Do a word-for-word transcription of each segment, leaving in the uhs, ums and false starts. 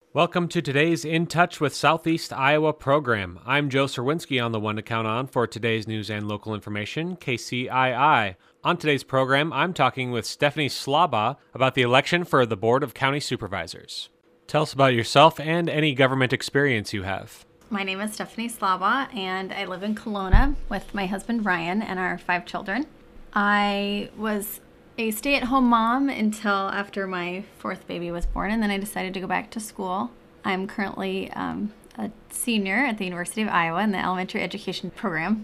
Welcome to today's In Touch with Southeast Iowa program. I'm Joe Serwinski on the one to count on for today's news and local information, K C I I. On today's program, I'm talking with Stephanie Slaba about the election for the Board of County Supervisors. Tell us about yourself and any government experience you have. My name is Stephanie Slaba, and I live in Kelowna with my husband Ryan and our five children. I was a stay-at-home mom until after my fourth baby was born, and then I decided to go back to school. I'm currently um, a senior at the University of Iowa in the elementary education program.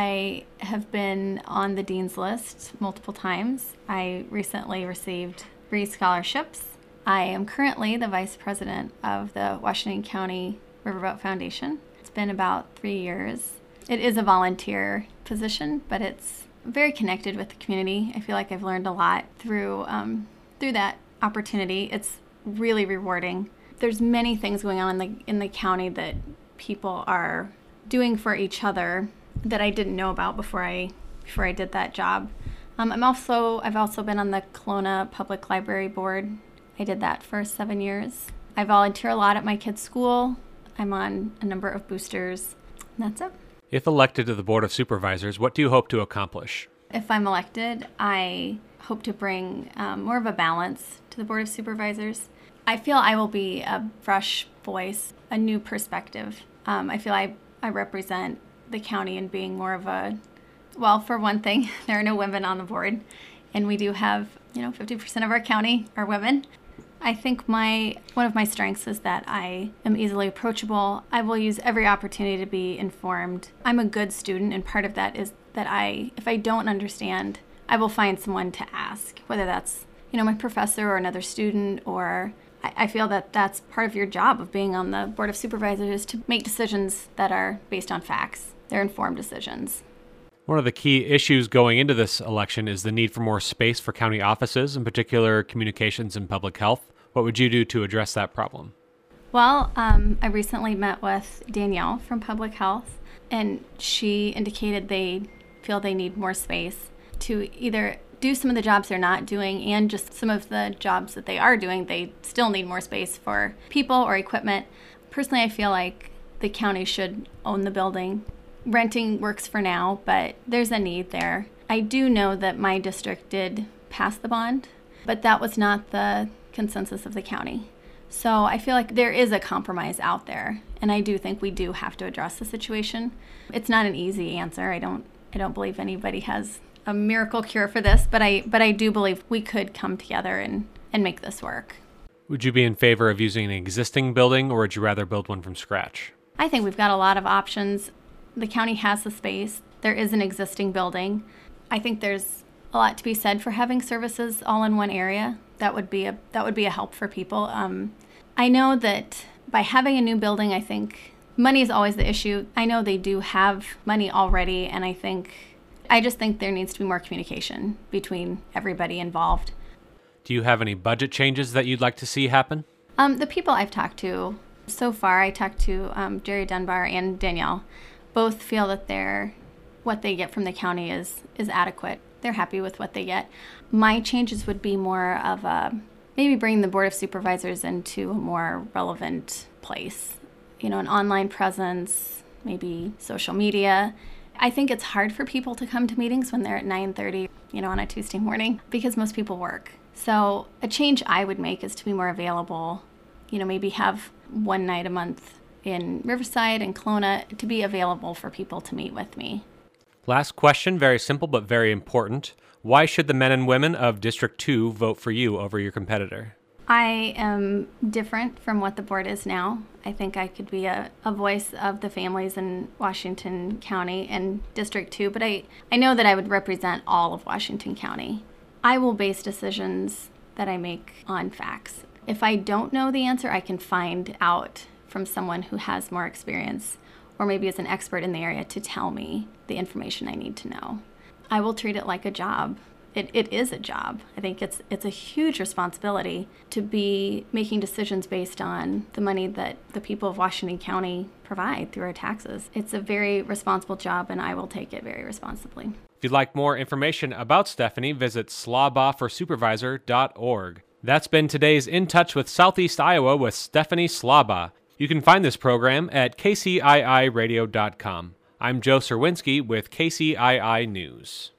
I have been on the Dean's List multiple times. I recently received three scholarships. I am currently the vice president of the Washington County Riverboat Foundation. It's been about three years. It is a volunteer position, but it's very connected with the community. I feel like I've learned a lot through um, through that opportunity. It's really rewarding. There's many things going on in the in the county that people are doing for each other that I didn't know about before I before I did that job. Um, I'm also I've also been on the Kelowna Public Library Board. I did that for seven years. I volunteer a lot at my kids' school. I'm on a number of boosters. And that's it. If elected to the Board of Supervisors, what do you hope to accomplish? If I'm elected, I hope to bring um, more of a balance to the Board of Supervisors. I feel I will be a fresh voice, a new perspective. Um, I feel I, I represent the county in being more of a, well, for one thing, there are no women on the board, and we do have, you know, fifty percent of our county are women. I think my one of my strengths is that I am easily approachable. I will use every opportunity to be informed. I'm a good student, and part of that is that I, if I don't understand, I will find someone to ask, whether that's, you know, my professor or another student, or I, I feel that that's part of your job of being on the Board of Supervisors, is to make decisions that are based on facts. They're informed decisions. One of the key issues going into this election is the need for more space for county offices, in particular communications and public health. What would you do to address that problem? Well, um, I recently met with Danielle from Public Health, and she indicated they feel they need more space to either do some of the jobs they're not doing, and just some of the jobs that they are doing, they still need more space for people or equipment. Personally, I feel like the county should own the building. Renting works for now, but there's a need there. I do know that my district did pass the bond, but that was not the consensus of the county. So I feel like there is a compromise out there, and I do think we do have to address the situation. It's not an easy answer. I don't I don't believe anybody has a miracle cure for this, but I but I do believe we could come together and, and make this work. Would you be in favor of using an existing building, or would you rather build one from scratch? I think we've got a lot of options. The county has the space. There is an existing building. I think there's a lot to be said for having services all in one area. That would be a that would be a help for people. Um, I know that by having a new building, I think money is always the issue. I know they do have money already, and I think I just think there needs to be more communication between everybody involved. Do you have any budget changes that you'd like to see happen? Um, the people I've talked to so far, I talked to um, Jerry Dunbar and Danielle. Both feel that they're what they get from the county is is adequate. They're happy with what they get. My changes would be more of a, maybe bring the Board of Supervisors into a more relevant place. You know, an online presence, maybe social media. I think it's hard for people to come to meetings when they're at nine thirty, you know, on a Tuesday morning, because most people work. So a change I would make is to be more available, you know, maybe have one night a month in Riverside and Kelowna to be available for people to meet with me. Last question, very simple but very important. Why should the men and women of District two vote for you over your competitor? I am different from what the board is now. I think I could be a, a voice of the families in Washington County and District two, but I, I know that I would represent all of Washington County. I will base decisions that I make on facts. If I don't know the answer, I can find out from someone who has more experience, or maybe is an expert in the area, to tell me the information I need to know. I will treat it like a job. It, it is a job. I think it's it's a huge responsibility to be making decisions based on the money that the people of Washington County provide through our taxes. It's a very responsible job, and I will take it very responsibly. If you'd like more information about Stephanie, visit slaba for supervisor dot org. That's been today's In Touch with Southeast Iowa with Stephanie Slaba. You can find this program at k c i i radio dot com. I'm Joe Serwinski with K C I I News.